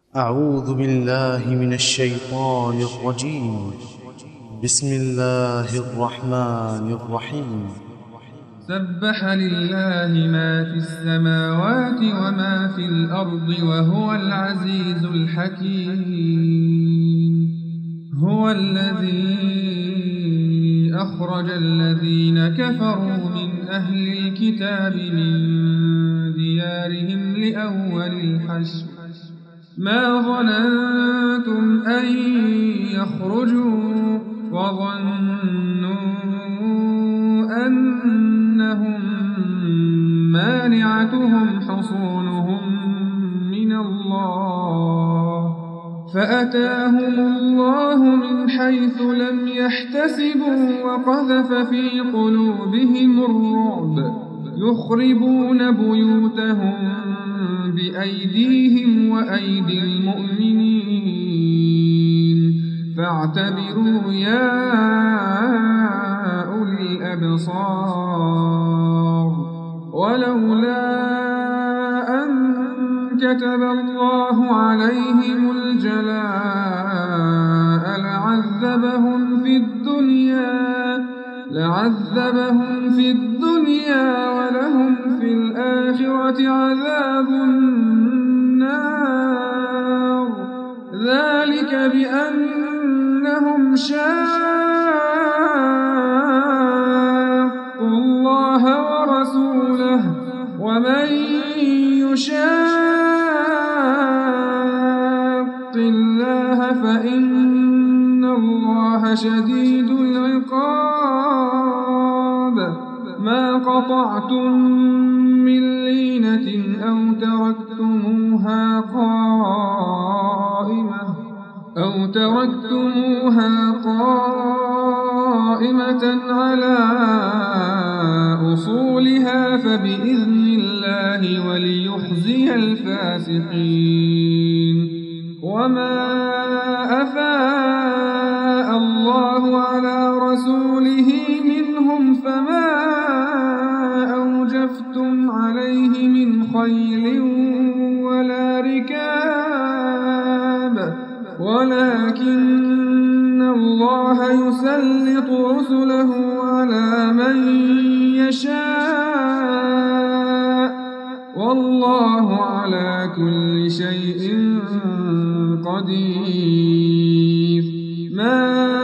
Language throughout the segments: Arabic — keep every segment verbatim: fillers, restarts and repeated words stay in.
أعوذ بالله من الشيطان الرجيم. بسم الله الرحمن الرحيم. سبح لله ما في السماوات وما في الأرض وهو العزيز الحكيم. هو الذي أخرج الذين كفروا من أهل الكتاب من ديارهم لأول الحشر ما ظننتم أن يخرجوا وظنوا أنهم مانعتهم حصونهم من الله فأتاهم الله من حيث لم يحتسبوا وقذف في قلوبهم الرعب يخربون بيوتهم بأيديهم وأيدي المؤمنين فاعتبروا يا أولي الأبصار. ولولا أن كتب الله عليهم الجلاء لعذبهم في الدنيا لعذبهم في الدنيا ولهم في الآخرة عذاب النار ذلك بأنهم شاقوا الله ورسوله ومن يشاق الله فإن الله شديد العقاب. ما قطعتم من لينة أو تركتموها قائمة أو تركتموها قائمة على أصولها فبإذن الله وليخزي الفاسقين. وما أفاء الله على رسوله منهم فما أوجفتم عليه من خيل ولا ركاب ولكن الله يسلط رسله على من يشاء والله على كل شيء قدير. ما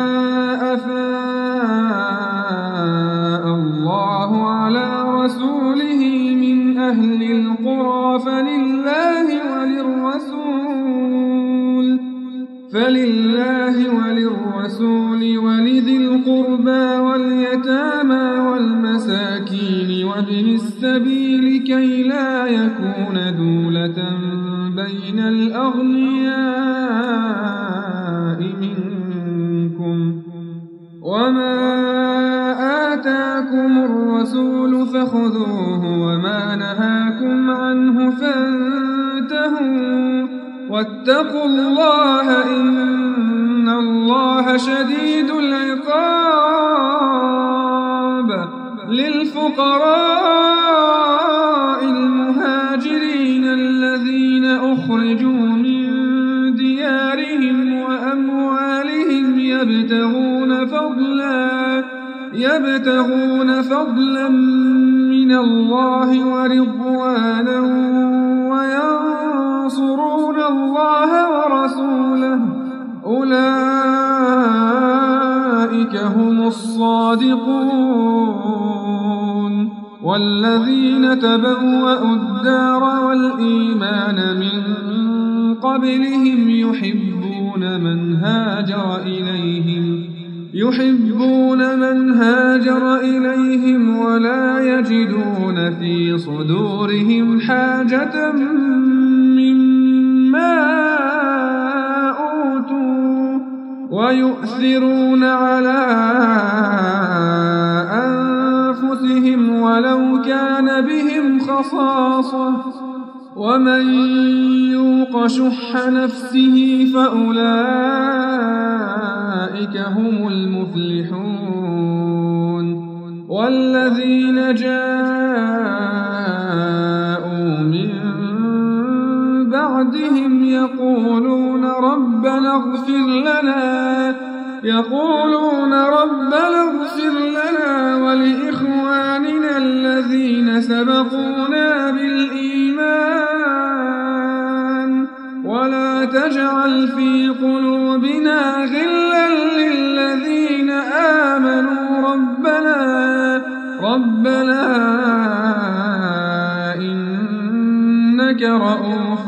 أفاء الله على رسوله من أهل القرى فلله وللرسول فلله وللرسول ولذي القربى واليتامى والمساكين وابن السبيل كي لا يكون دولة بين الأغنياء منكم. وما آتاكم الرسول فخذوه وما نهاكم عنه فانتهوا واتقوا الله إن الله شديد العقاب. للفقراء المهاجرين الذين أخرجوا من ديارهم وأموالهم يبتغون فضلا يبتغون فضلا من الله ورضوانا وينصرون الله ورسوله أولئك هم الصادقون. والذين تبوأوا الدار والإيمان من قبلهم يحبون من هاجر إليهم يحبون من هاجر إليهم ولا يجدون في صدورهم حاجة مما أوتوا ويؤثرون على أنفسهم ولو كان بهم خصاصة ومن يوق شح نفسه فأولئك هم المفلحون. والذين جاءوا من بعدهم يقولون يقولون ربنا اغفر لنا يقولون ربنا اغفر لنا ولإخواننا الذين سبقونا بالإيمان ولا تجعل في قلوبنا غلا للذين آمنوا ربنا ربنا إنك رؤوف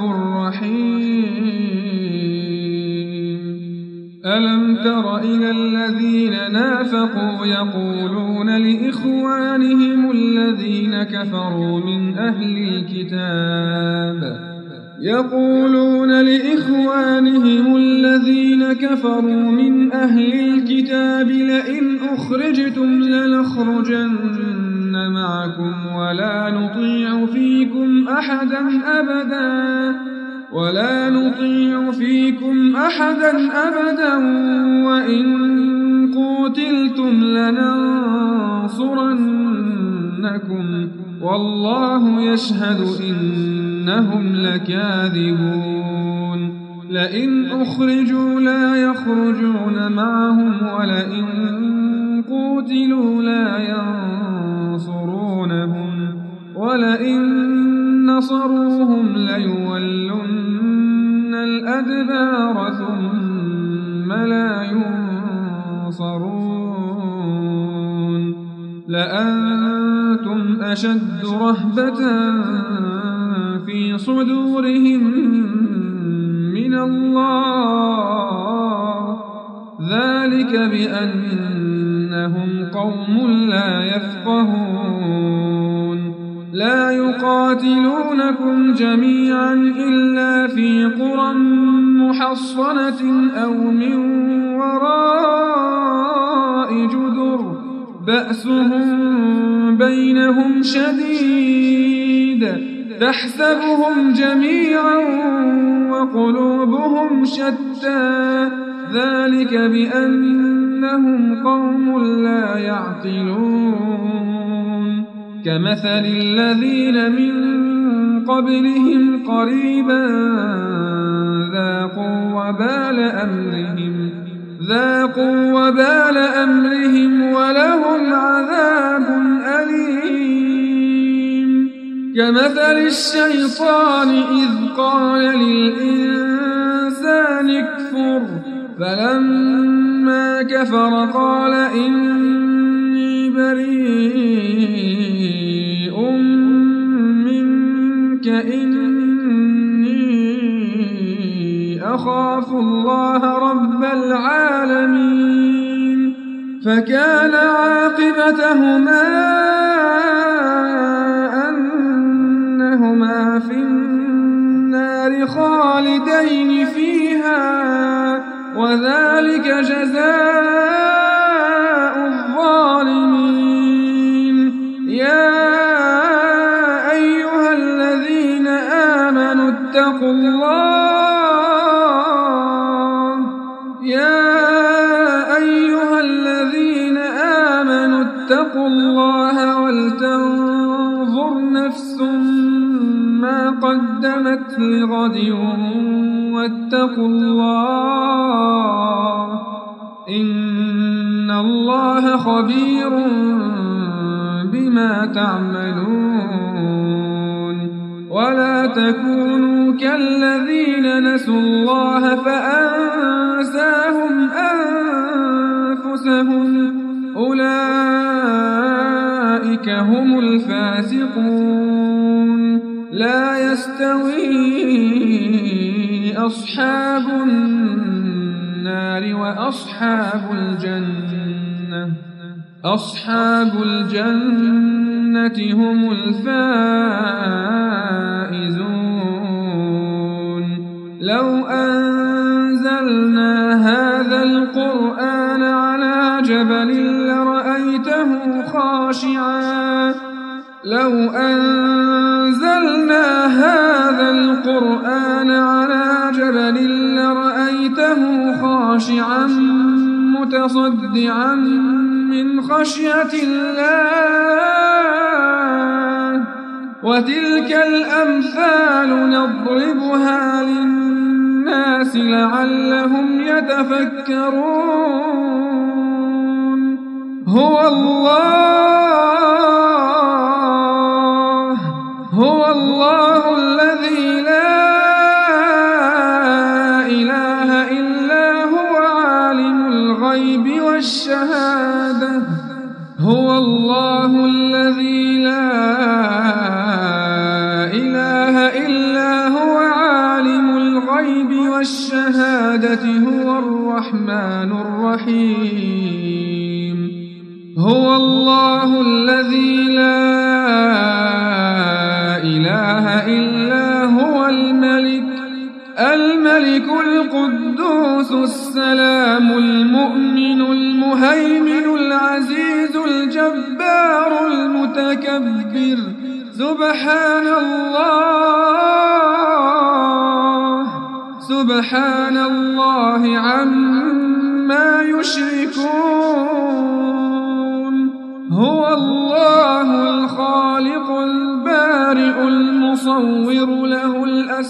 رحيم. ألم تر إلى الذين نافقوا يقولون لإخوانهم الذين كفروا من أهل الكتاب يقولون لإخوانهم الذين كفروا من أهل الكتاب لئن أخرجتم لنخرجن معكم ولا نطيع فيكم أحدا أبدا ولا نطيع فيكم أحدا أبدا وإن قتلتم لننصرنكم والله يشهد إنهم لكاذبون. لئن أخرجوا لا يخرجون معهم ولئن قتلوا لا ينصرونهم ولئن نصروهم ليولن الأدبار ثم لا ينصرون. لأنتم أشد رهبة في صدورهم من الله ذلك بأنهم قوم لا يفقهون. لا يقاتلونكم جميعا إلا في قرى محصنة أو من وراء جدر بأسهم بينهم شديد تحسبهم جميعا وقلوبهم شتى ذلك بأنهم قوم لا يعقلون. كمثل الذين من قبلهم قريبا ذاقوا وبال أمرهم ذاقوا وبال أمرهم ولهم عذاب أليم. كمثل الشيطان إذ قال للإنسان اكفر فلما كفر قال إني بريء منك إني أخاف الله رب العالمين. فكان عاقبتهما أنهما في النار خالدين فيها وذلك جزاء الظالمين. يا أيها الذين آمنوا اتقوا الله يا أيها الذين آمنوا اتقوا الله ولتنظر نفس ما قدمت لغد واتقوا الله إن الله خبير بما تعملون. ولا تكونوا كالذين نسوا الله فأنساهم أنفسهم أولئك هم الفاسقون. لا يستوي أصحاب النار وأصحاب الجنة أصحاب الجنة هم الفائزون. لو أنزلنا هذا القرآن على جبل لرأيته خاشعا لو أنزلنا هذا القرآن على جبل لرأيته خاشعا متصدعا من خشية الله. وتلك الأمثال نضربها للناس الناس لعلهم يتفكرون هو الله هو الله الذي لا إله إلا هو عالم الغيب والشهادة هو الله الذي لا إله إلا هو عالم الغيب والشهادة هو الرحمن الرحيم هو الله الذي لا إله إلا هو الملك الملك القدوس السلام المؤمن المهيمن العزيز الجبار المتكبر سبحان الله سبحان الله عما يشركون هو الله الخالق البارئ المصور له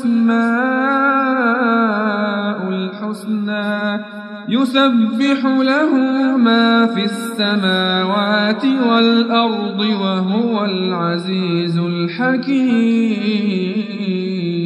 الأسماء الحسنى يسبح له ما في السماوات والأرض وهو العزيز الحكيم